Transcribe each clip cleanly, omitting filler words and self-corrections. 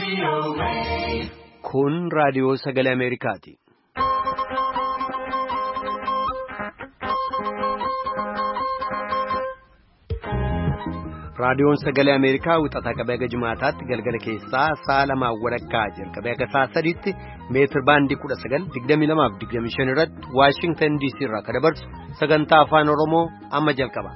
Kun raadiyoo sagalee Ameerikaati. Raadiyoon sagalee Ameerikaa wixataa qabee haga jimaataatti galgala keessaa sa'a lamaan walakkaa jalqabee haga sa'a sadiitti meetir baandii 19:22-25 irratti Waashingtan DC irraa kan dabarsu sagantaa afaan Oromoo amma jalqaba.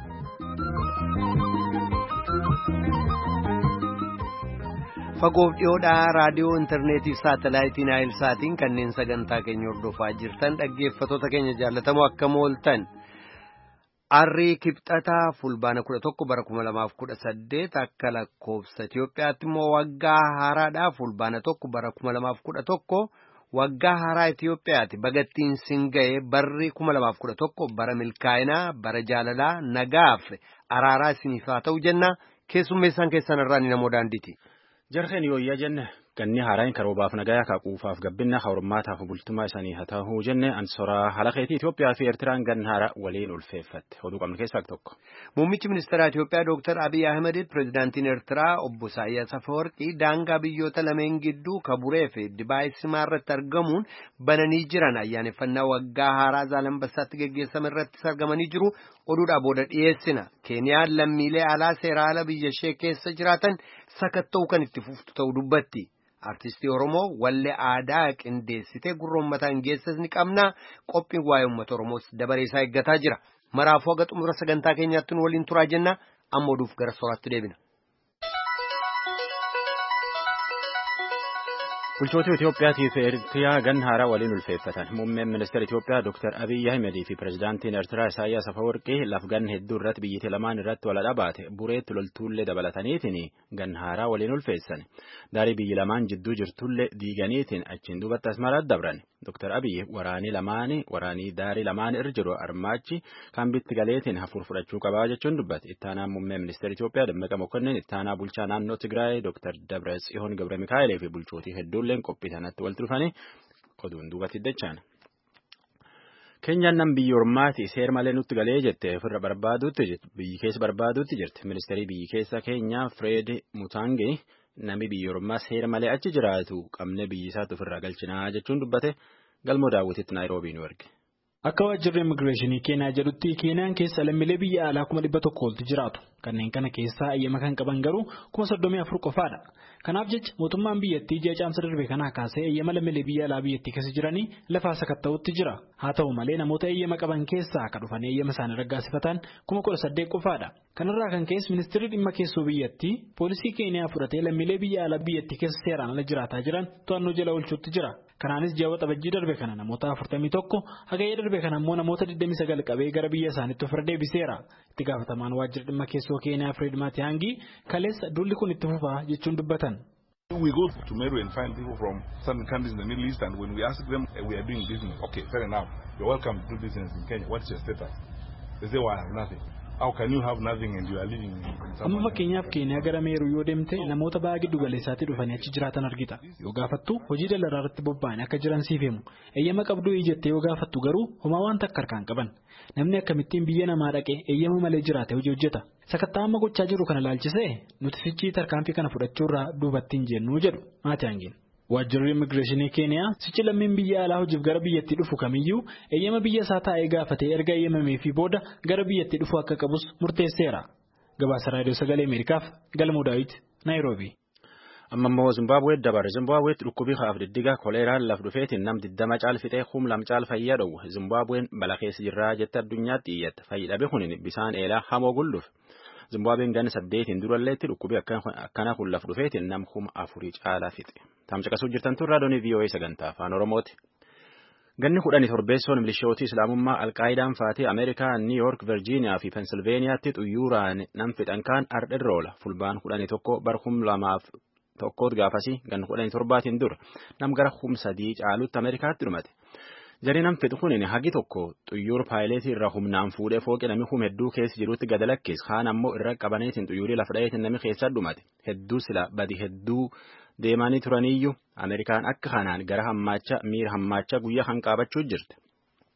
Fagoof dhiyoodhaa raadiyoo intarneetii saatalaayitii Naayilsaatiin kanneen sagantaa keenya hordofaa jirtan dhaggeeffattoota keenya jaallatamoo akkam ooltan. Arrii kibxataa fulbaana 11 bara 2018 akka lakkoofsa Itiyoophiyaatti immoo waggaa haaraadhaa fulbaana 1 bara 2011 waggaa haaraa Itiyoophiyaatti bagattiin singa'ee barri 2011 bara milkaa'inaa bara jaalalaa nagaaf araaraa isiniif haa ta'u jenna keessummeessaan keessan irraa ni namoo daandiiti. Jarreen yooyyaa jenne ganni haaraan karoobaaf nagayaa kaaquufaaf gabbinna hawrummaataaf bultumaa isaanii haa ta'uu jenne ansoraa halaqeetii Itoophiyaa fi Eertiraan ganni haaraa waliin ulfeeffatte oduu qabnu keessaa tokko. Muummichi ministeeraa Itoophiyaa Dr. Abiy Ahmed pirezidaantiin Eertiraa obbo Isaayyaas Afeworqii daangaa biyyoota lameen gidduu kaburee fi Dibaayisimaa irratti argamuun bananii jiran ayyaaneffannaa waggaa haaraa Zaalambassaatti geggeessame irratti argamanii jiru. Oduudhaa booda dhiyeessina. Keeniyaan lammiilee alaa seera ala biyya ishee keessa jiraatan sakatta'uu kan itti fuftu ta'uu dubbatti. Artistii Oromoo wallee aadaa qindeessitee gurroommataan geessas ni qabna. Qophiin waa'ee uummata Oromoos dabaree isaa eeggataa jira. Maraafuu haga xumura sagantaa keenyaatti nu waliin turaa jenna. Amma oduuf gara sooraatti deebina. Bulchoota Itoophiyaatii fi Eertiraa ganna haaraa waliin ulfeeffatan. Muummeen ministeera Itoophiyaa Dr. Abiy Ahmed fi pirezidaantiin Eertiraa Isaayyaas Afeworqii lafgan hedduu irratti biyyattii lamaan irratti wal dhaabate bureetti loltuullee dabalataniitiin ganna haaraa waliin ulfeessan. Daarii biyyi lamaan jidduu jirtullee diiganiitiin achiin duubatti asmaraatti dabran. Dr. Abiy waraanii daarii lamaan irra jiru armaachi kan bitti galeetiin hafuur fudhachuu qabaa jechuun dubbate. Ittaanaan muummeen ministeera Itoophiyaa Dammaqa Mokonnin, ittaanaa bulchaa naannoo Tigraay Dr. Dabratsiyoon Gabra Mikaa'elee fi bulchootii hedduulleen qophii sanatti walitti dhufanii oduun duubatti dachaan. Keenyaan nam biyya ormaati seer malee nutti galee jette ofirra biyyi keessa barbaaduutti jirti. Ministeerri biyyi keessa Keenyaa Fred Mutangee namni biyya ormaa seera malee achi jiraatu qabne biyyi isaatti ofirraa galchinaa jechuun dubbate galmoo daawwititti Naayiroobii nu erge. Akka waajjirri immigireeshinii Keenyaa jedhutti Keeniyaan keessa lammiilee biyya alaa 100,000 oltu jiraatu. Kanneen kana keessaa eeyyama kan qaban garuu 34,000 qofaadha. Kanaaf jecha mootummaan biyyattii ji'a caamsa darbe kanaa kaasee eeyyama lammiilee biyya alaa biyyattii keessa jiranii lafaa sakatta'utti jira. Haa ta'u malee namoota eeyyama qaban keessaa akka dhufan eeyyama isaanii raggaasifatan 18,000 qofaadha. Kanarraa kan ka'es ministeerri dhimma keessoo biyyattii poolisii Keeniyaa fudhatee lammiilee biyya alaa biyyattii keessa seeraan ala jiraataa jiran to'annoo jala oolchuutti jira. Kanaanis ji'a waxabajjii darbe kana namoota 41 hagayya darbe kana immoo namoota 29 qabee gara biyya isaaniitti ofirra deebiseera. Itti gaafatamaan waajjira dhimma keessoo Keenyaa Fred Matiangii kaleessa dulli kun itti fufaa jechuun dubbatan. We go to Meru and find people from certain countries in the Middle East, and when we ask them, we are doing business. Okay, fair enough. You're welcome to do business in Kenya. What's your status? They say, well, I have nothing. How can you have nothing and you are living in some? Amma fakkeenyaaf Keenyaa gara Meeruu yoo deemte namoota baay'ee giddu galeessaatti dhufanii achi jiraatan argita. Yoo gaafattu hojii daldalaa irratti bobba'anii akka jiran siif himu. Eeyyama qabduu jettee yoo gaafattu garuu homaa waan takka harkaan qaban. Namni akkamittiin biyya namaa dhaqee eeyyama malee jiraate hojii hojjeta. Sakattaa amma gochaa jiru kana laalchisee nuti sichii tarkaanfii kana fudhachuurraa duubattiin jennu jedhu Maatiyaangiin. Waajjirri immigireeshinii Keeniyaa sichi lammiin biyya alaa hojiif gara biyyattii dhufu kamiyyuu eeyyama biyya isaa taa'ee gaafatee erga eeyyamamee fi booda gara biyyattii dhufu akka qabus murteesseera. Gabaasa raadiyoo sagalee Ameerikaaf Galmoo Daawit Naayiroobii. Amma immoo Zimbaabuweetti dabarre. Zimbaabuweetti dhukkubii haaf diddiga koleeraan laf dhufeetiin nam 20 caalfixee humlam caal fayyaa dhowwa. Zimbaabuween bala keessa jirraa jette addunyaatti iyyatte. Fayyidhabe kunin bisaan eelaa hamoo gulluuf. Zimbaabuween ganni 8 duralleetti dhukkubii akkana kun laf dhufeetiin nam 4,000 caalaa fixe. Tamcaqasuu jirtan tun raadiyoo VOA sagantaa afaan Oromooti. Ganni 17 milishootii Islaamummaa Alqaayidaan faatee Ameerikaa, Niw Yoork, Virgiiniyaa fi Pensilveeniyaatti xuyyuuraan nam fixan kaan ardhirra oola. Fulbaan 11 bar 2001 gaafasii ganni 17 dura nam gara 3,000 caalutti Ameerikaatti dhumate. Jarri nam fixu kunin hagi tokko xuyyuur paayileetii irra humnaan fuudhee fooqi nami hedduu keessa jirutti gad lakkis. Kaan ammoo irra qabaneetiin xuyyuurii lafa dhayeetiin nami keessa dhumate. Hedduu sila badi hedduu deemanii turaniyyuu Ameerikaan akka kanaan gara miira hammaacha guyyaa kan qaabachuu jirti.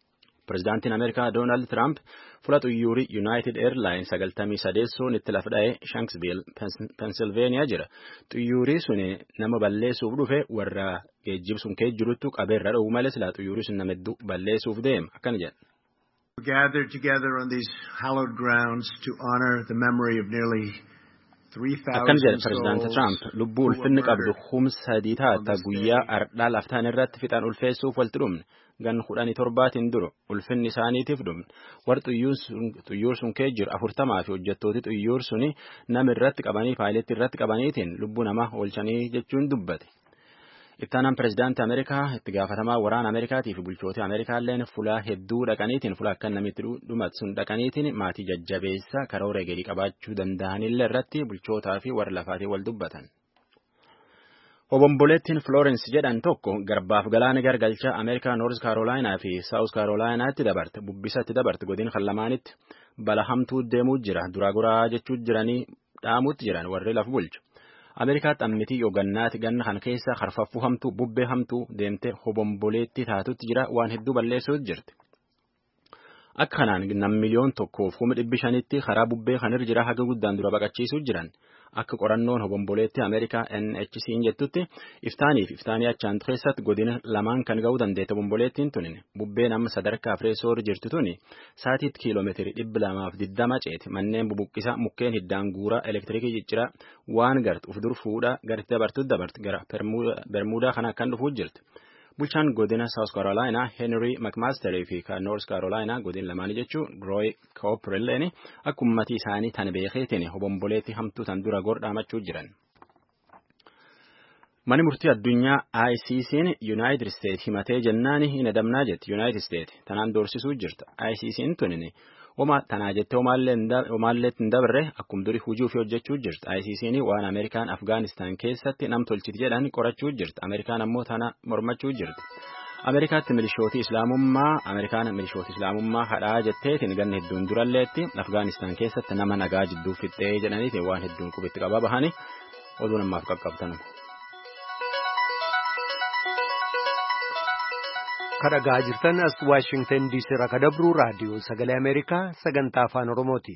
Pireezidaantiin Ameerikaa Doonaald Tiraamp fuula xuyyuurii Yuunaayitid Eerlaayins 93 itti lafdha'ee Shanksviil, Pensilveeniyaa jira. Xuyyuurii sun nama balleessuuf dhufe warra geejjibsuun kee jirutti qabeerra dha'uu malee silaa xuyyuurii sun nama hedduu balleessuuf deema. Akkana jedha. We gathered together on these hallowed grounds to honor the memory of nearly 3,000 Akkana jedha Pireezidaanti Tiraamp lubbuu ulfinni qabdu humsa diitaata guyyaa ardhaa laftaan irratti fixan ulfeessuuf walitti dhumne gan 17 dura ulfinni isaaniitiif dhumne warri xuyyuur sun kee jiru 40 fi hojjettooti xuyyuur suni nama irratti qabanii paayileetti irratti qabaniitiin lubbuu namaa oolchanii jechuun dubbate. Ittaanaan pireezidaanti Ameerikaa itti gaafatamaa waraana Ameerikaatii fi bulchootii Ameerikaalleen fulaa hedduu dhaqaniitiin fulaa akka namitti dhumatu sun dhaqaniitiin maatii jajjabeessa karoora eegalii qabaachuu danda'anillee irratti bulchootaa fi warra lafaatii wal dubbatan. Obomboleettiin Florence jedhan tokko garbaaf galaana gargalchaa Ameerikaa Noorz Kaarolaayinaa fi Saawus Kaarolaayinaatti dabarte bubbisatti dabarte godin kan lamaanitti bala hamtuu deemuu jira duraa goraa jechuu jiranii dhaamuutti jiran warri laf bulchu. Ameerikaa xammitii yoogannaati ganna kan keessa harfaffuu hamtuu bubbee hamtuu deemtee obomboleetti taatutti jira waan hedduu balleessuutu jirti. Akka kanaan nam miliyoon 1,500tti karaa bubbee kanirra jira haga guddaan dura baqachiisuu jiran. Akka qorannoon obomboleetti Ameerikaa NHC'n jettutti iftaanii achaan keessatti godina lamaan kan ga'uu dandeette obomboleettiin tunin bubbeen amma sadarkaa Fireesoor jirtu tuni saatiitti kiiloomeetirii 220 ceeti manneen bubuqqisa mukkeen hiddaan guuraa elektirikii ciccira waan gartu uf dur fuudhaa garitti dabartu gara Bermuudaa kana kan dhufuu jirti. Bulchaan godina South Carolina Henry McMaster fi kan North Carolina godina lamaanii jechuun Roy Cooperleen akka ummatii isaanii tan beekeetiin obomboleetti hamtuu tan dura gordhaamachuu jiran. Mani murtii addunyaa ICC'n United States himatee jennaan hin adamnaa jetti United States tanaan doorsisuu jirta. ICC'n tunin tanaa jettee omaalleetti hin dabarre akkum durii hujii ofii hojjechuu jirti. ICC'n waan Ameerikaan Afgaanistaan keessatti nam tolchiti jedhan qorachuu jirti. Ameerikaan ammoo tana mormachuu jirti. Ameerikaan milishootii Islaamummaa hadhaa jetteetiin ganna hedduun duralleetti Afgaanistaan keessatti nama nagaa jidduu fixxee jedhaniitiin waan hedduun qubitti qabaa bahanii oduu namaaf qaqqabtan. Kadhagaa jirtan as Washington DC irraa kadabru raadiyoo sagalee Ameerikaa sagantaa afaan Oromooti.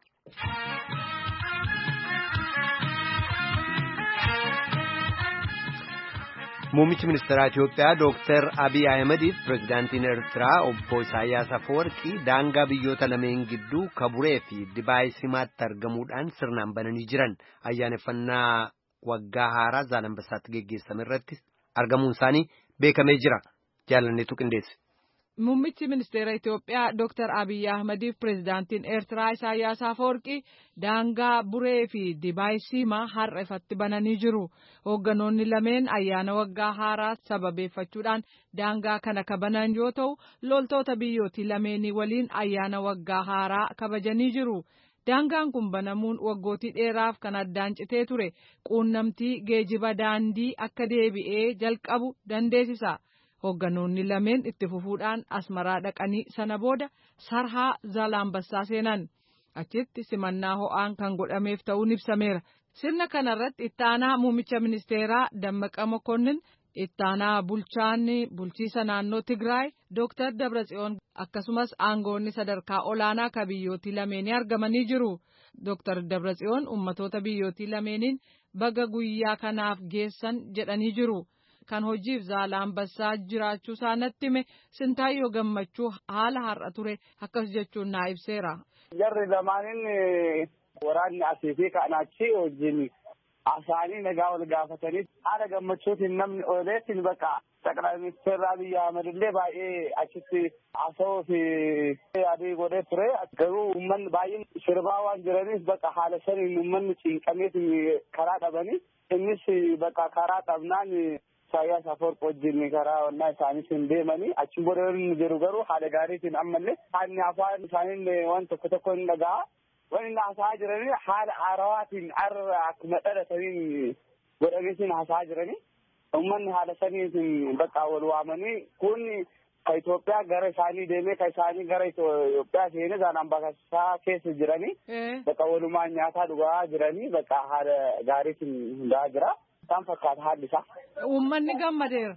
Muummichi ministeeraa Itiyoophiyaa Dr. Abiy Ahimadiif pireezidaantiin Eertiraa obbo Isaayyaas Afeworqii daangaa biyyoota lameen gidduu Kaburee fi Dibaay Simaatti argamuudhaan sirnaan bananii jiran ayyaaneffannaa waggaa haaraa Zaalambassaatti geggeessame irratti argamuun isaanii beekamee jira. Jaalanneetu qindeesse. Muummichi ministeera Itiyoophiyaa Dr. Abiy Ahimadiif pireezidaantiin Eertiraa Isaayyaas Afeworqii daangaa Buree fi Dibaay Simaa har'a ifatti bananii jiru. Hoogganoonni lameen ayyaana waggaa haaraa sababeeffachuudhaan daangaa kana kabanan yoo ta'u, loltoota biyyootii lameenii waliin ayyaana waggaa haaraa kabajanii jiru. Daangaan kun banamuun waggootii dheeraaf kan addaan citee ture quunnamtii geejiba daandii akka deebi'ee jalqabu dandeessisa. Hoogganoonni lameen itti fufuudhaan Asmaraa dhaqanii sana booda Sarhaa Zaalambassaa seenan. Achitti simannaa ho'aan kan godhameef ta'uun ibsameera. Sirna kanarratti ittaanaa muummicha ministeeraa Dammaqa Mokonnin, ittaanaa bulchiisa naannoo Tigraay Dr. Dabratsiyoon akkasumas aangoonni sadarkaa olaanaa ka biyyootii lameenii argamanii jiru. Dr. Dabratsiyoon ummatoota biyyootii lameeniin baga guyyaa kanaaf geessan jedhanii jiru. Kan hojiif Zaalambassaa jiraachuu isaanitti hime Sintaayyoo Gammachuu haala har'a ture akkas jechuun naa ibseera. Jarri lamaanin waraanni asii fi kan achi wajjin asaanii nagaa wal gaafatanii haala gammachuutiin namni ooleetiin bakka ጠቅላይ ሚኒስትር አብይ አህመድ illee baay'ee achitti haasawuu fi yaadii godhee ture. Garuu uummanni baay'een sirbaa waan jiraniif bakka haala saniin uummanni cinqameet karaa dhabanii innis bakka karaa dhabnaan Isaayyaas Afeworqii wajjin karaa onnaa isaaniitiin deemanii achi booda jiru garuu haala gaariitiin ammallee haalli afaan isaanii waan tokko hin dhaga'a. Waan inni haasa'aa jiranii haala haarawaatiin akkuma dhalataniin godhameetiin haasa'aa jiranii. Uummanni haala saniitiin bakka wal waamanii kun ka Itoophiyaa gara isaanii deemee ka isaanii gara Itoophiyaa seenee Zaalambassaa keessa jiranii bakka walumaan nyaataa dhugaa jiranii bakka haala gaariitiin hundaa jira. Isaan fakkaata haalli isaa. Uummanni gammadeera.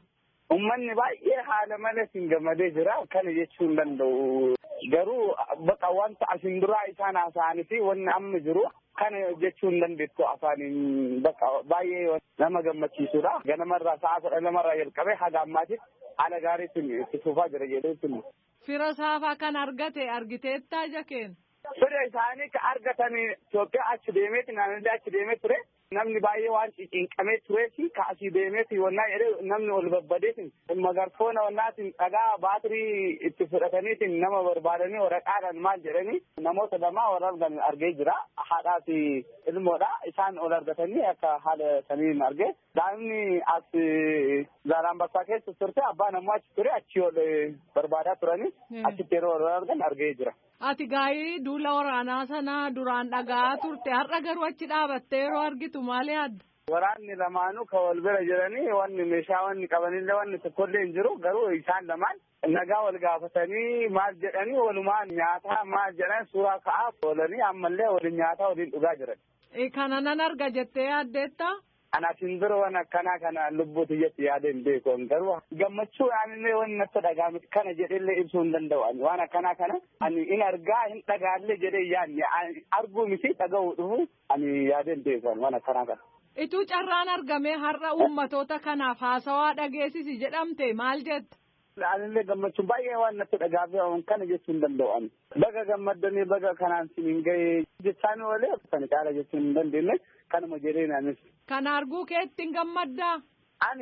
ummanni baay'ee haala malee hin gammadee jira kana jechuun danda'u garuu bakka wanta asin duraa isaan haasa'anii fi wanni amma jiru kana jechuun dandeettu afaaniin bakka baay'ee nama gammachiisudha ganamarraa sa'a 12 jalqabee haga ammaatti haala gaariitiin itti fufaa jira jedheetiin. Fira saafaa kan argiteettaa jakeen. Fira isaanii ka argatanii Itoophiyaa achi deemeeti naannolee achi deemee ture. Namni baay'ee waan cinqamee tureefi kaasii deemeeti wannaa jedhee namni ol babbadeetiin magarfoona wannaatiin dhagaa baatirii itti fudhataniitiin nama barbaadanii waraqaadhaan maal jedhanii namoota lamaa wal argan argee jira haadhaa fi ilmoodha isaan ol argatanii akka haala saniin argee daa'imni as Zaalambassaa keessa turte abbaan ammoo achi ture achi ol barbaadaa turanii achitti yeroo wal argan argee jira. Ati gaa'ii duula waraanaa sanaa duraan dhagaa turte har'a garuu achi dhaabattee yeroo argitu maal yaadda? Waraanni lamaanuu ka wal bira jiranii wanni meeshaa wanni qabanillee wanni tokkollee hin jiru garuu isaan lamaan nagaa wal gaafatanii maal jedhanii walumaan nyaataa maal jedhan suuraa ka'aa oolanii ammallee waliin nyaataa waliin dhugaa jiran. Kana nan arga jettee yaaddeetta? Ana sindira waan akkanaa kana lubbuuti jetti yaadeen beekoon garuu gammachuu aanillee waan natti dhagaame kana jedhellee ibsuu hin danda'u waan akkanaa kana ani in argaa hin dhagaallee jedhee yaadne arguu miti dhaga'uu dhufu ani yaadeen beekoon waan akkanaa kana. Ituu carraan argamee har'a uummatoota kanaaf haasawaa dhageessisi jedhamte maal jetta? Anillee gammachuun baay'ee waan natti dhagaame kana jechuu hin danda'u baga gammaddanii baga kanaan siin gahee jechaan oolee kan caala jechuu hin dandeenye. Kanuma jedheen anis. Kana arguu keetti hin gammaddaa? Ani.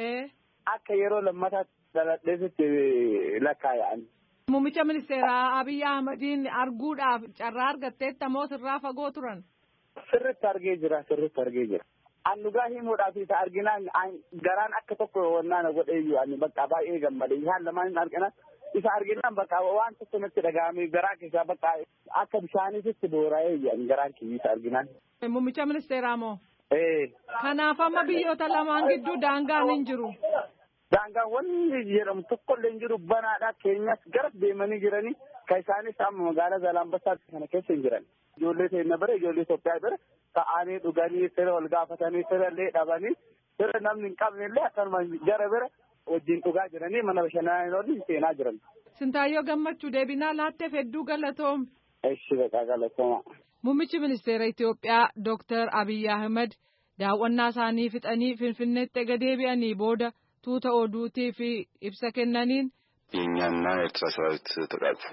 Akka yeroo lammataatti dhaladheesitti lakkaa'an. Muummicha ministeeraa Abiy Ahmediin arguudhaaf carraa argatteetta moo sirraa fagoo turan? Sirriitti argee jira. An dhugaa himuudhaaf isa arginaan garaan akka tokko wannaan godheeyyuu ani bakka baay'ee gammade isaan lamaan argina. Isa arginaan bakka waan tokko natti dhaga'ame garaa keessaa bakka akka bishaaniitti boora'ee garaan kiyyiisa arginaan. Muummicha ministeeraa moo? Kanaaf amma biyyoota lamaan gidduu daangaan hin jiru. Daangaan wanni jedhamu tokkollee hin jiru banaadha keenyas gara deemanii jiranii kan isaanis amma magaalaa Zaalambassaa kana keessa hin jiran. Ijoollee keenya bira ijoollee Itoophiyaa bira ta'anii dhuganii fira wal gaafatanii firallee dhabanii fira namni hin qabnellee akkanuma gara bira wajjin dhugaa jiranii mana bashannanaa seenaa jiran. Sintaayyoo Gammachuu deebinaa laatteef hedduu galatoom. Eshi beekaa galatooma. Muummichi ministeera Itoophiyaa Dr. Abiy Ahmed daawwannaa isaanii fixanii Finfinneetti ega deebi'anii booda tuuta oduutii fi ibsa kennaniin የኛና የኤርትራ ሰራዊት ተቃቅፎ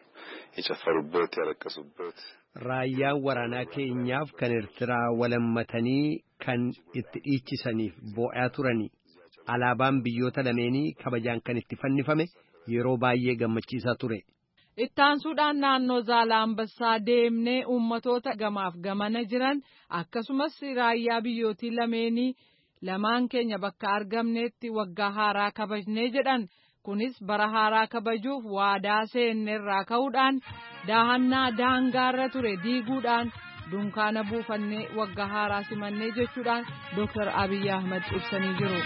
የጨፈሩበት ያለቀሱበት Raayyaan waraanaa keenyaaf kan Eertiraa walammatanii kan itti dhiichisaniif boo'aa turanii alaabaan biyyoota lameenii kabajaan kan itti fannifame yeroo baay'ee gammachiisaa ture. Ittaansuudhaan naannoo Zaalambassaa deemnee uummatoota gamaaf gamana jiran akkasumas raayyaa biyyootii lameenii lamaan keenya bakka argamneetti waggaa haaraa kabajnee jedhan kunis bara haaraa kabajuuf waadaa seenneerraa ka'uudhaan daahannaa daangaarra ture diiguudhaan dunkaana buufannee waggaa haaraa simannee jechuudhaan Dr. Abiy Ahmed ibsanii jiru.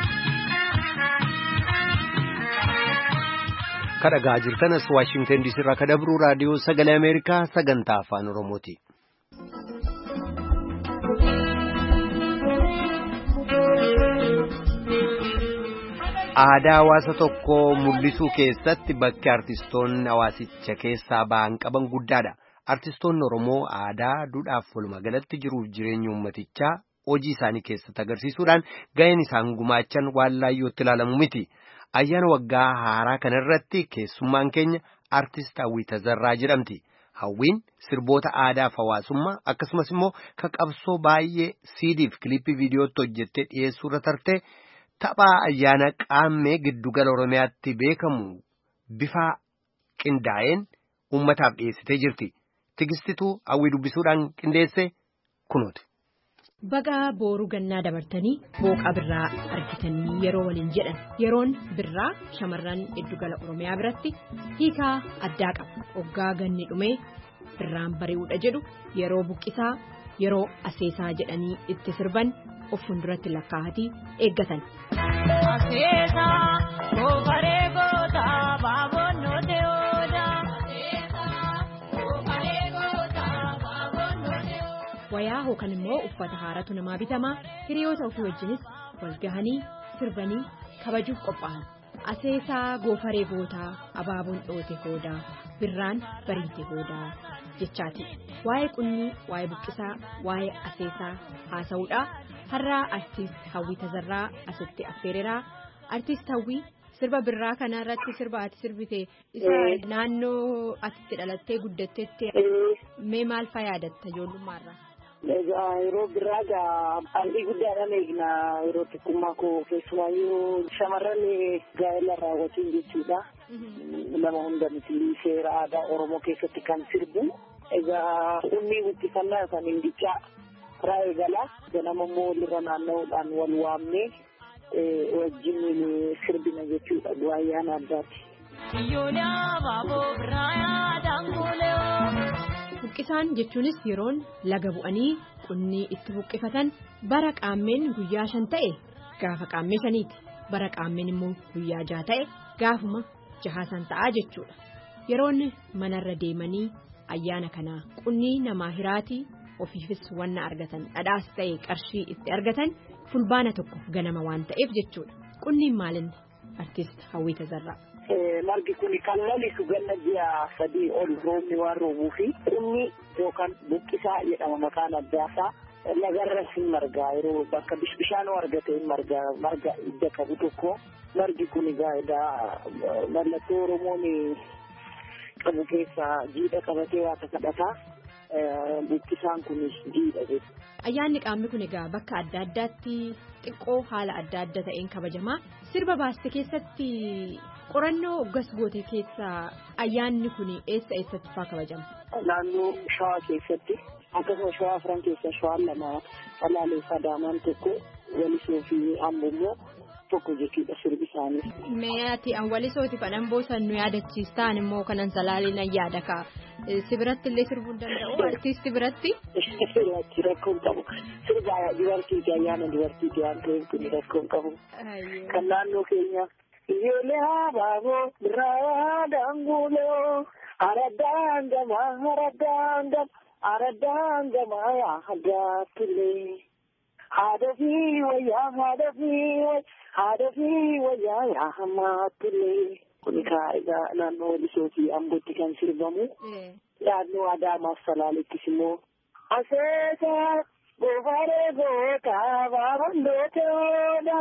Kadhagaa jirtanas Waashingtan DC irraa kadabruu raadiyoo sagalee Ameerikaa sagantaa afaan Oromooti. Aadaa hawaasa tokkoo mul'isuu keessatti bakki artistoonni hawaasicha keessaa ba'an qaban guddaadha. Artistoonni Oromoo aadaa duudhaaf walumaa galatti jiruuf jireenya uummatichaa hojii isaanii keessatti agarsiisuudhaan ga'een isaan gumaachan waan laayyootti ilaalamu miti. Ayyaana waggaa haaraa kanarratti keessummaan keenya artist Hawwii Tazarraa jedhamti. Hawwiin sirboota aadaaf hawaasummaa akkasumas immoo ka qabsoo baay'ee CD fi kilippii viidiyootti hojjettee dhiyeessuurra tarte. Taphaa ayyaana qaammee giddugala Oromiyaatti beekamu bifa qindaa'een uummataaf dhiyeessitee jirti. Tigistituu Hawwii dubbisuudhaan qindeesse kunuuti. Baga booruu gannaa dabartanii booqa birraa argitanii yeroo waliin jedhan yeroon birraa shamarran giddugala Oromiyaa biratti hiikaa addaa qaba. Hoggaa ganni dhumee birraan bari'uudha jedhu yeroo buqqisaa yeroo aseesaa jedhanii itti sirban. Of fuulduratti lakkaa'atii eeggatan. Wayaa hookan immoo uffata haaratu namaa bitamaa hiriyoota ofii wajjinis wal gahanii sirbanii kabajuuf qophaa'an. Aseesaa goofaree gootaa abaaboon dhoote hoodaa birraan bariite hoodaa jechaati. Waa'ee qunnii, waa'ee buqqisaa, waa'ee aseesaa haasa'uudha. Har'aa artiist Hawwii Tazarraa asitti affeereraa. Artiist Hawwii sirba birraa kana irratti sirba ati sirbite isa naannoo atitti dhalattee guddattetti mee maal faa yaadatta ijoollummaarraa? Yeroo birraa aalii guddaadhaan eegna yeroo xiqqummaa koo keessumaayyuu shamarran gaa'ela raawwatiin jechuudha. Nama hunda miti seera aadaa Oromoo keessatti kan sirbu. Egaa ummii buqqifannaa yookaan hindichaa karaa eegala. Ganama immoo walirra naanna'uudhaan wal waamnee wajjin sirbina jechuudha ayyaana addaati. Buqqisaan jechuunis yeroon laga bu'anii qunnii itti buqqifatan bara qaammeen guyyaa 5 ta'e gaafa qaammee 5ti. Bara qaammeen immoo guyyaa 6 ta'e gaafuma 6 ta'aa jechuudha. Yeroonni manarra deemanii ayyaana kanaa qunnii namaa hiraatii ofiifis wanna argatan dhadhaas ta'e qarshii itti argatan fulbaana tokko ganama waan ta'eef jechuudha. Qunniin maalinni artiist Hawwii Tazarraa. Margi kun kan lalisu ganna ji'a 3 ol roobni waan roobuu fi qunnii yookaan buqqisaa jedhama maqaan addaasaa lagarra hin margaa yeroo bakka bishaan argate hin marga idda qabu tokko margi kun egaa mallattoo Oromoon qabu keessaa jiidha qabatee waa kadhataa buqqisaan kun jiidha jechuudha. Ayyaanni qaamni kun egaa bakka adda addaatti xiqqoo haala adda adda ta'een kabajamaa. Sirba baaste keessatti qorannoo hoggas goote keessaa ayyaanni kun eessatti faa kabajama? Naannoo Shawaa keessatti akkasuma Shawaa Afran keessa Shawaan 2 Salaaleessaa Daamaan tokko Walisoo fi Amboo tokko jechuudha sirbi isaanii. Mee ati Walisooti fadhan boosan nu yaadachiistaan immoo kanan Salaaleen ayyaada kaa. Si biratti illee sirbuu danda'u artiisti biratti? Rakkoon qabu. Sirba dubartiiti ayyaana dubartiiti waan ta'eef kun rakkoon qabu. Kan naannoo keenya. Ijoollee habaaboo birraa daanguuloo aradaan gamaa yaa haggaatullee haadha fi wayyaa yaa hammaatullee. Kuni egaa naannoo Walisoo fi Ambootti kan sirbamu. Naannoo Adaamaaf Salaaleettis immoo aseesaa goofaree gootaa abaaboon dhoote hoodaa.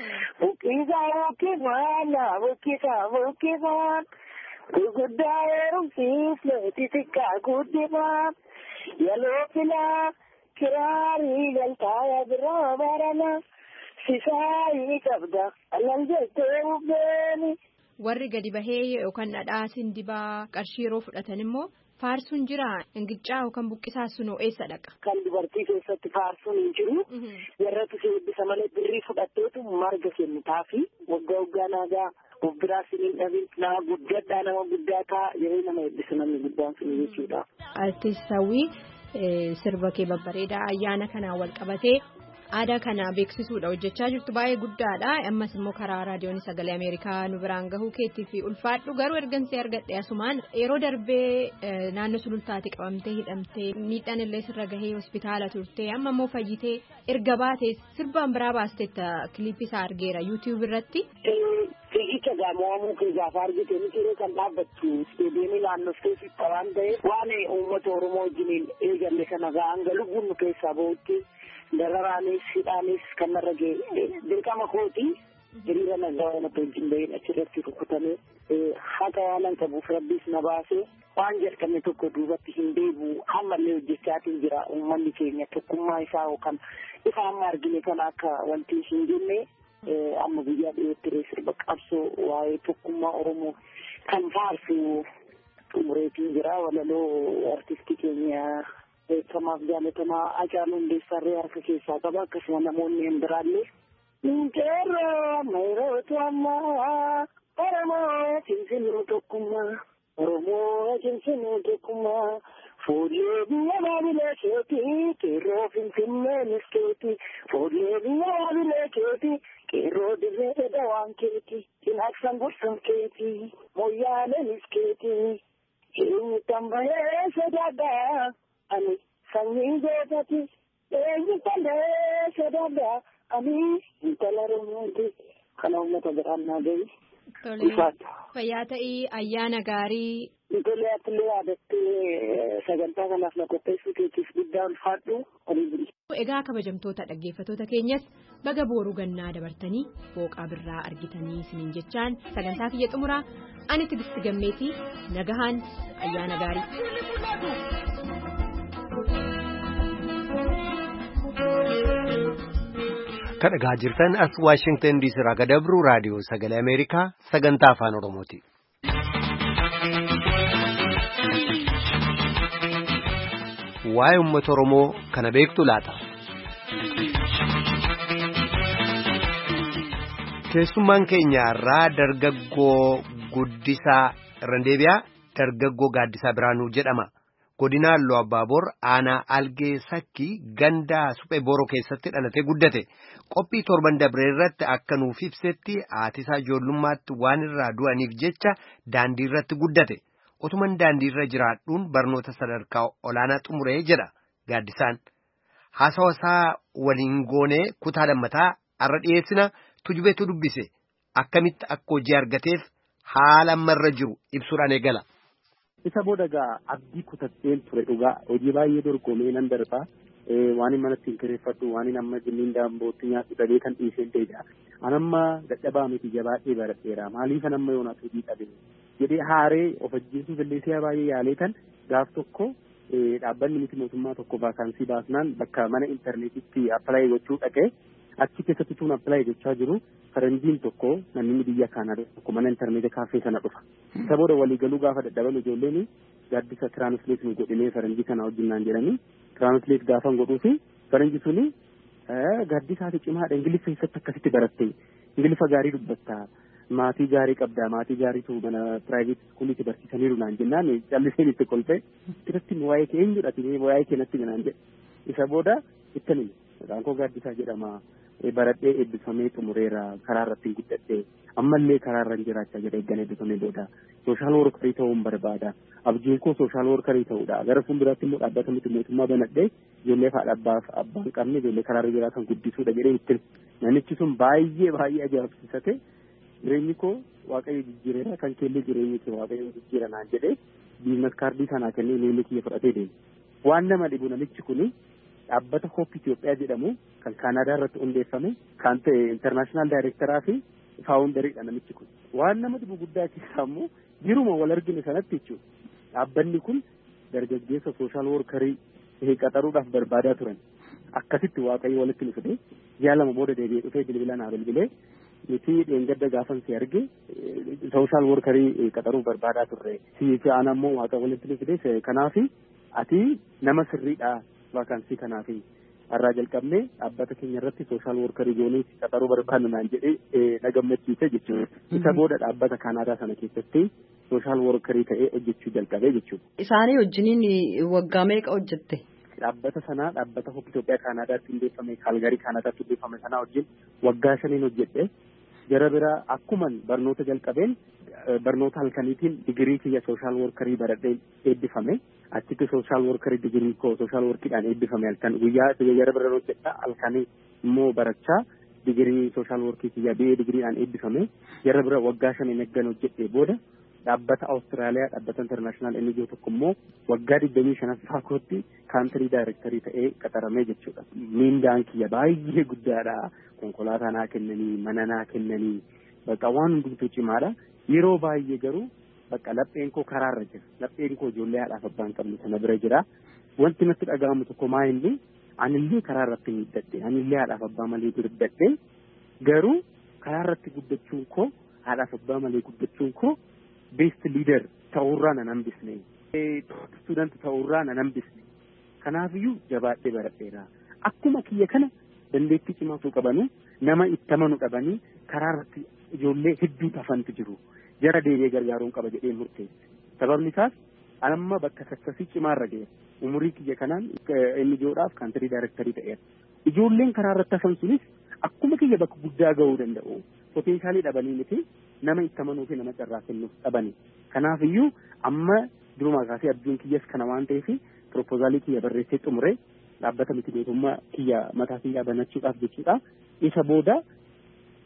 Buqqisaan gurguddaa heerumsiisee xixiqqaa guddifaan yaloo filaa kiraarii galtaaya biraa barana sisaayii qabda alal jettee bubbeeni. Warri gadi bahee yookaan dhadhaa sindibaa qarshii yeroo fudhatan immoo faarsuun jira ingicaa yookaan buqqisaa sunoo eessa dhaqa? Kan dubartii keessatti faarsuun hin jiru. Warratti eebbisa malee birrii fudhatteetu marga kennitaafi waggaa waggaa naagaa of biraa siniin dhabin nama guddaadhaa nama guddaa ta'a yeroo nama eebbisa namni guddaan sun jechuudha. Artiist Hawwii sirba kee babbareedaa ayyaana kanaan wal qabatee aadaa kana beeksisuudha hojjechaa jirtu baay'ee guddaadha. Ammas immoo karaa raadiyoon sagalee Ameerikaa nu biraan gahuu keetii fi ulfaadhu garuu ergansee argadhe asumaan yeroo darbee naannoo sulultaatti qabamtee hidhamtee miidhaan illee sirra gahee hospitaala turtee amma immoo fayyitee erga baatee sirbaan biraa baasteetta kiliipii isaa argeera YouTube irratti. Fiigicha gaamawamuu keessaa argite miti kan dhaabbattu isteediyeemii naannofteefi waan ta'eef waan uummata Oromoo wajjiniin eegalle kana hanga lubbuun nu keessaa bahutti dararaanis hidhaanis kan narra ga'e dirqama kooti hiriira nagaa waan wajjin bahin achirratti rukutamee haqa waanan qabuuf rabbiis na baasee waan jedhame tokko duubatti hin deebi'u ammallee hojjechaatiin jira uummanni keenya tokkummaa isaa yookaan ifa amma argine kana akka wanti hin jenne amma guyyaa dhiyootti sirba qabsoo waa'ee tokkummaa Oromoo kan faarsu xumureetiin jira walaloo artistii keenya beekamaaf jaalatamaa Hacaaluu Hundeessaarree harka keessaa qaba akkasuma namoonni hin biraallee. Ninkeerroo mayrootu ammaa Oromoo cimsinuu tokkummaa fuullee biyya maabilee keetii qeerroo finfinneenis keetii fuullee biyya maabilee keetii qeerroo dirree dawaan keetii cinaaqsan gorsan keetii moyyaaleenis keetii eenyu tambahee sodaadhaa ani sanyii gootati eenyu tambahee sodaadhaa ani intala Oromooti kana uummata biraan naa gahi. Fayyaa ta'ii ayyaana gaarii. Ijoollee attillee yaadattee sagantaa kanaaf na qopheessuu keetiif guddaa ulfaadhu olii buli. Egaa kabajamtoota dhaggeeffattoota keenyas baga booruu gannaa dabartanii booqaa birraa argitanii isiniin jechaan sagantaa kiyya xumuraa ani Tigisti Gammeetii nagahaan ayyaana gaarii. Kan dhagaa jirtan as Waashingtan DC irraa gadabru raadiyoo sagalee Ameerikaa sagantaa afaan Oromooti. Waa'ee uummata Oromoo kana beektu laata? Keessummaan keenya irraa dargaggoo Guddisaa Irrandeebiyaa dargaggoo Gaaddisaa Biraanuu jedhama. Godina Iluu Abbaaboor aanaa Algee Sakkii gandaa suphee Booroo keessatti dhalatee guddate. Qophii torban dabree irratti akka nuuf ibsetti haatisaa ijoollummaatti waan irraa du'aniif jecha daandii irratti guddate. Otuman daandii irra jiraadhuun barnoota sadarkaa olaanaa xumuree jedha Gaaddisaan. Haasawasaa waliin goonee kutaa lammataa har'a dhiyeessina tujubeetu dubbise. Akkamitti akka hojii argateef haala ammarra jiru ibsuudhaan eegala. Isa booda gaa abdii kutateen ture dhugaa hojii baay'ee dorgomee nan darbaa waan hin manatti hin kireeffadhu waan hin amma jinniin daambootti nyaadhu dhabee kan dhiiseen ta'edha. Anamma dadhabaa miti jabaadhee baradheera maaliifan amma yoonaas hojii dhabee jedhee haaree of ajjeesuuf illee si'a baay'ee yaalee kan gaaf tokko dhaabbanni miti mootummaa tokko vaakaansii baasnaan bakka mana intarneetitti appilaayi gochuu dhaqee achi keessatti tuun appilaayi gochaa jiru faranjiin tokko namni biyya Kaanadaa tokko mana intarneetii kaaffee sana dhufa. Isa booda waliigaluu gaafa dadhaban ijoolleen Gaaddisa tiraansleet nu godhinee faranjii kana wajjinnaan jedhanii tiraansleet gaafa godhuu fi faranji suni Gaaddisaati cimaadha Ingiliffa keessatti akkasitti baratte Ingiliffa gaarii dubbatta maatii gaarii qabda maatii gaariitu mana piraayiveet iskuuliitti barsiisaniiru naan jennaan calliseen itti kolfee irratti waa'ee kee eenyudha waa'ee kee natti naan jedhe. Isa booda ittanii maqaan koo Gaaddisaa jedhama. Baradhee eebbifamee xumureera karaa irratti guddadhee ammallee karaa irra jiraachaa jira eeggan eebbifamee booda sooshaal workarii ta'uun barbaada abjuun koo sooshaal workarii ta'uudha gara fuulduraatti immoo dhaabbata miti mootummaa banadhee ijoollee haadha abbaan qabne ijoollee karaa irra jiraatan guddisuudha jedhee itti namichi sun baay'ee ajaa'ibsiisate jireenyi koo waaqayyo jijjiireera kan keellee jireenyi kee waaqayyo jijjiira naan jedhee biizines kaardii sanaa kennee meelli kiyya fudhatee deeme waan nama dhibu namichi kuni dhaabbata Hoop Itoophiyaa jedhamu kan Kaanadaa irratti hundeeffame kan ta'e intarnaashinaal daayirektaraa fi faawundariidha namichi kun. Waan nama dhibu guddaa keessaa immoo jiruma wal argine sanatti jechuudha. Dhaabbanni kun dargaggeessa sooshaal workarii qaxaruudhaaf barbaadaa turan. Akkasitti waaqayyo walitti nu fide jaalama booda deebi'ee dhufee bilbila naa bilbilee nuti dheengadda gaafan si arge sooshaal workarii qaxaruu barbaadaa turre. Si ana immoo waaqa walitti nu fide kanaafi ati nama sirriidha. Vaakaansii kanaafi har'aa jalqabnee dhaabbata keenya irratti sooshaal workarii goonee qaxaruu barbaadnu naan jedhee na gammachiise jechuudha. Isa booda dhaabbata Kaanaadaa sana keessatti sooshaal workarii ta'ee hojjechuu jalqabee jechuudha. Isaanii wajjiniin waggaa meeqa hojjette? Dhaabbata sanaa dhaabbata Hoop Itoophiyaa Kaanaadaatti hundeeffame Kaalgarii Kaanaadaatti hundeeffame sanaa wajjin waggaa 5 hojjedhe. Jara biraa akkuman barnoota jalqabeen barnoota halkaniitiin digirii kiyya sooshaal workarii baradhee eebbifame. Achitti sooshaal workarii digirii koo sooshaal workiidhaan eebbifame halkan guyyaa jara bira hojjedha halkanii immoo barachaa digirii sooshaal workii kiyya BA digiriidhaan eebbifame. Jara bira waggaa 5 meggan hojjedhee booda dhaabbata Awustiraaliyaa dhaabbata intarnaashinaal NGO tokko immoo waggaa 25ffaa kootti kaantirii daayirektarii ta'ee qaxaramee jechuudha. Miindaan kiyya baay'ee guddaadha. Konkolaataa naa kennanii mana naa kennanii bakka waan hundumtuu cimaadha. Yeroo baay'ee garuu bakka lapheen koo karaarra jira. Lapheen koo ijoollee haadhaaf abbaan qabne sana bira jira. Wanti natti dhaga'amu tokko maa inni anillee karaarratti miidhadhe anillee haadhaaf abbaa malee guddadhe garuu karaarratti guddachuun koo haadhaaf abbaa malee guddachuun koo best leader ta'uurraa nan hambisne. Student ta'uurraa nan hambisne. Kanaafiyyuu jabaadhee baradheera. Akkuma kiyya kana dandeettii cimaatu qabanu nama itti amanu dhabanii karaarratti ijoollee hedduu tafantu jiru. Jara deebi'ee gargaaruun qaba jedhee murteesse. Sababni isaas amma bakka sassasii cimaarra ga'e. Umurii kiyya kanaan inni ijoodhaaf kaantirii daayirektarii ta'eera. Ijoolleen karaarratti hafan sunis akkuma kiyya bakka guddaa ga'uu danda'u. Poteenshaalii dhabanii miti nama itti amanuu fi nama carraa kennuuf dhabani. Kanaafiyyuu amma durumaa kaasee abjuun kiyyas kana waan ta'eef propoozaalii kiyya barreessee xumuree dhaabbata miti mootummaa kiyya mataa kiyyaa banachuudhaaf jechuudha. Isa booda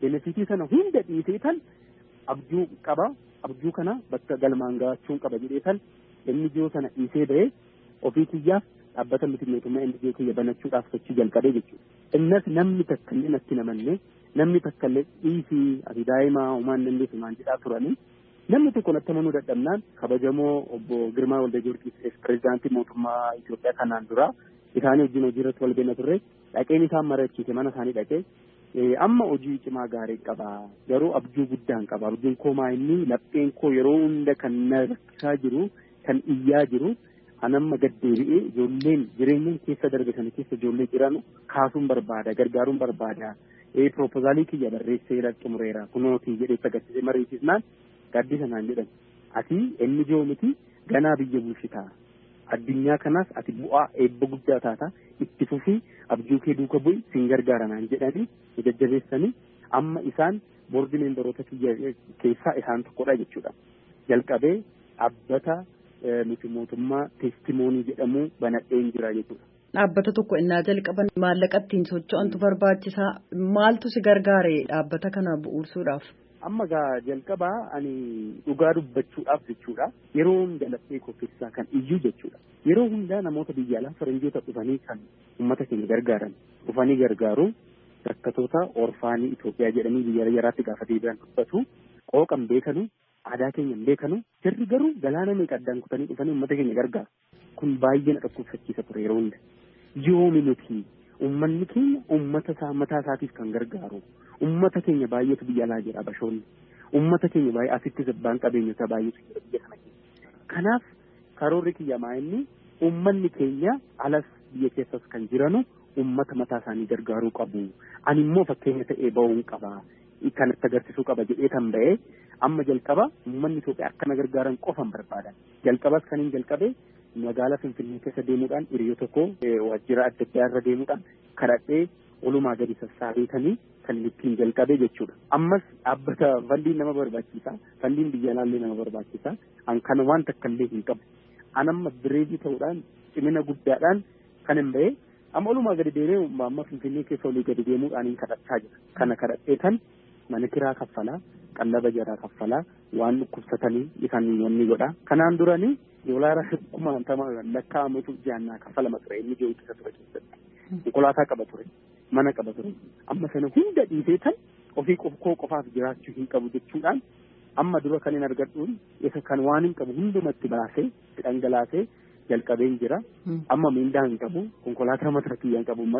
benefitii sana hunda dhiisee tan abjuu qaba abjuu kana bakka galmaan gahachuun qaba jedhee tan NGO sana dhiisee ba'ee ofii kiyyaaf dhaabbata miti mootummaa NGO kiyya banachuudhaaf sochii jalqabee jechuudha. Innas namni takka illee natti namanne namni takka illee dhiisii ati daa'imaa homaan dandeessu maan jedhaa turanii namni tokko natti amanuu dadhabnaan kabajamoo obbo Girmaa Waldagiyoorgis pirezidaantii mootummaa Itoophiyaa kanaan dura isaanii wajjin hojii irratti wal beekna turre dhaqeen isaan marachiise mana isaanii dhaqee amma hojii cimaa gaarii qaba garuu abjuu guddaan qaba abjuun koo maa inni lapheen koo yeroo hunda kan na rakkisaa jiru kan iyyaa jiru anamma gaddeebi'ee ijoolleen jireenyaan keessa darbe sana keessa ijoollee jiran kaasuun barbaada gargaaruun barbaada proposaalii kiyya barreessee xumureera kunootii jedhee agarsiisee mariisisnaan gaaddisa naan jedhan ati NGO miti ganaa biyya bulchitaa addunyaa kanaas ati bu'aa eebba guddaa taata itti fufii abjuu kee duuka bu'i sin gargaaranaan jedhanii jajjabeessanii amma isaan boordi meembaroota kiyya keessaa isaan tokkodha jechuudha. Jalqabee dhaabbata miti mootummaa teestimoonii jedhamu banadheen jira jechuudha. Dhaabbata tokko innaa jalqaban maallaqa ittiin socho'antu barbaachisaa maaltu si gargaare dhaabbata kana bu'uursuudhaaf? Amma gaa jalqabaa ani dhugaa dubbachuudhaaf jechuudha yeroo hunda laphee keessaa kan iyyuu jechuudha yeroo hundaa namoota biyya alaa faranjoota dhufanii kan uummata keenya gargaaran dhufanii gargaaru rakkatoota orfaanii Itoophiyaa jedhanii biyya yaraatti gaafa deebi'an dubbatu qooqan beekanu aadaa keenya hin beekanu jarri garuu galaana meeqa addaan kutanii dhufanii uummata keenya gargaaru kun baay'ee na dhukkubsachiisa ture yeroo hunda yoomi nuti ummanni keenya ummata isaa mataa isaatiif kan gargaaru ummata keenya baay'eetu biyya alaa jira bashoonni ummata keenya baay'ee asitti zabbaan qabeenyota baay'eetu jira biyya kana keessa kanaaf karoorri kiyyamaa inni ummanni keenya alas biyya keessas kan jiranu ummata mataa isaanii gargaaruu qabu ani immoo fakkeenya ta'ee ba'uun qaba kanatti agarsiisuu qaba jedhee tan ba'ee amma jalqaba ummanni Itoophiyaa akkana gargaaran qofan barbaadan jalqabas kaniin jalqabe magaalaa Finfinnee keessa deemuudhaan hiriyyoo tokko waajjira adda addaa irra deemuudhaan kadhadhee olumaa gadi sassaabeetanii kan ittiin jalqabee jechuudha. Ammas dhaabbata falliin nama barbaachisa falliin biyya alaallee nama barbaachisa an kana waan takka illee hin qabu an amma bireedii ta'uudhaan cimina guddaadhaan kan hin ba'e amma olumaa gadi deemee amma Finfinnee keessa olii gadi deemuudhaan hin kadhachaa jira kana kadhadheetan mana kiraa kaffalaa qallaba jaraa kaffalaa waan dhukkubsatanii isaan wanni godha kanaan duranii doolaara 60,000 lakkaa'amatu jaannaa kaffalama ture inni jiru keessa ture keessatti konkolaataa qaba ture mana qaba ture amma sana hunda dhiisee tan ofii koo qofaaf jiraachuu hin qabu jechuudhaan amma dura kan hin argadhuun isa kan waan hin qabu hundumatti baasee dhangalaasee jalqabeen jira amma miindaa hin qabu konkolaataa mataa kiyyaa hin qabu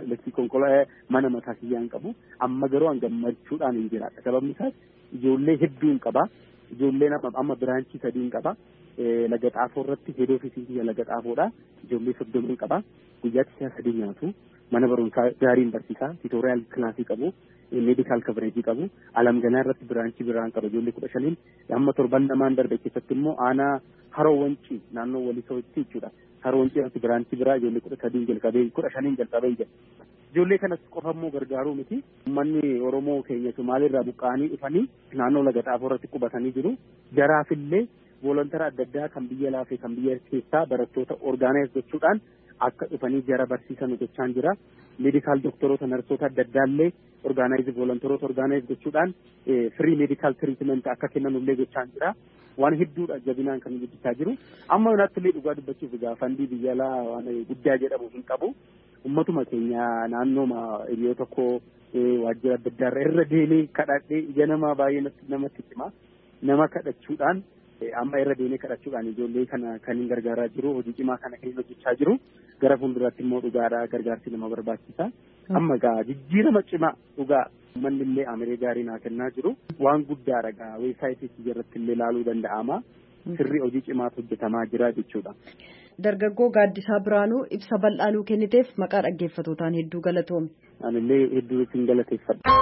mana mataa kiyyaa hin qabu amma garuu an gammachuudhaan hin jiraadha sababni isaas ijoollee hedduu hin qaba ijoolleen amma biraanchii sadii hin qaba laga xaafoo irratti heed ofiisii kiyya laga xaafoodha ijoollee 30 qaba guyyaatti si'a 3 nyaatu mana barumsaa gaariin barsiisaa tiitooriyaal kilaasii qabu meedikaal kabareejii qabu alam ganaa irratti biraanchii biraan qaba ijoollee 15 amma torban lamaan darbe keessatti immoo aanaa haroo wancii naannoo walisootti jechuudha haroo wancii irratti biraanchii biraa ijoollee 13 jalqabee 15 jalqabee jira ijoollee kanas qofa immoo gargaaruu miti uummanni Oromoo keenya Somaaliirraa buqqa'anii dhufanii naannoo laga xaafoo irratti qubatanii jiru jaraafillee volontara adda addaa kan biyya laafee kan biyya keessaa barattoota orgaanaayis gochuudhaan akka dhufanii jara barsiisan gochaan jira meedikaal doktoroota narsoota adda addaallee orgaanaayis volontaroota orgaanaayis gochuudhaan firii meedikaal tiriitimenti akka kennanullee gochaan jira waan hedduudha jabinaan kan guddisaa jiru amma naattillee dhugaa dubbachuuf egaa fandii biyya alaa waan guddaa jedhamu hin qabu ummatuma keenya naannooma hiriyyoo tokko waajjira adda addaa irra deemee kadhadhee ija namaa baay'ee namatti hima nama kadhachuudhaan amma irra deemee kadhachuudhaan ijoollee kana kan hin gargaaraa jiru hojii cimaa kana kan hojjechaa jiru gara fuulduraatti immoo dhugaadhaa gargaarsi nama barbaachisa amma gaa jijjiirama cimaa dhugaa uummanni illee amiree gaarii naa kennaa jiru waan guddaadha gaa weebsaayitii irratti illee ilaaluu danda'ama sirrii hojii cimaatu hojjetamaa jira jechuudha. Dargaggoo Gaaddisaa Biraanuu ibsa bal'aanuu kenniteef maqaa dhaggeeffatootaan hedduu galatoomi. Anillee hedduu isin galateeffadha.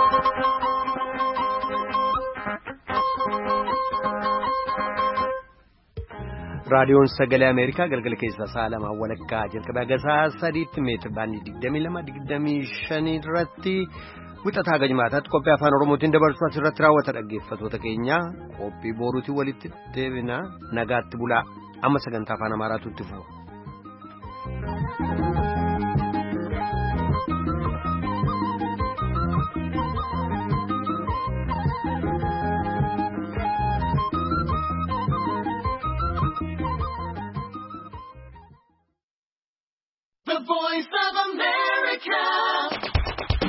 raadiyoon sagalee Ameerikaa galgala keessaa sa'a lamaa walakkaa jalqabee haga sa'a 3tti meetira baandii 22-25 irratti wixataa haga jimaataatti qophii afaan Oromootiin dabarsu asirratti raawwata dhaggeeffatoota keenya qophii boruutiin walitti deebina nagaatti bulaa amma sagantaa afaan Amaaraatu itti fufa. Voice of America.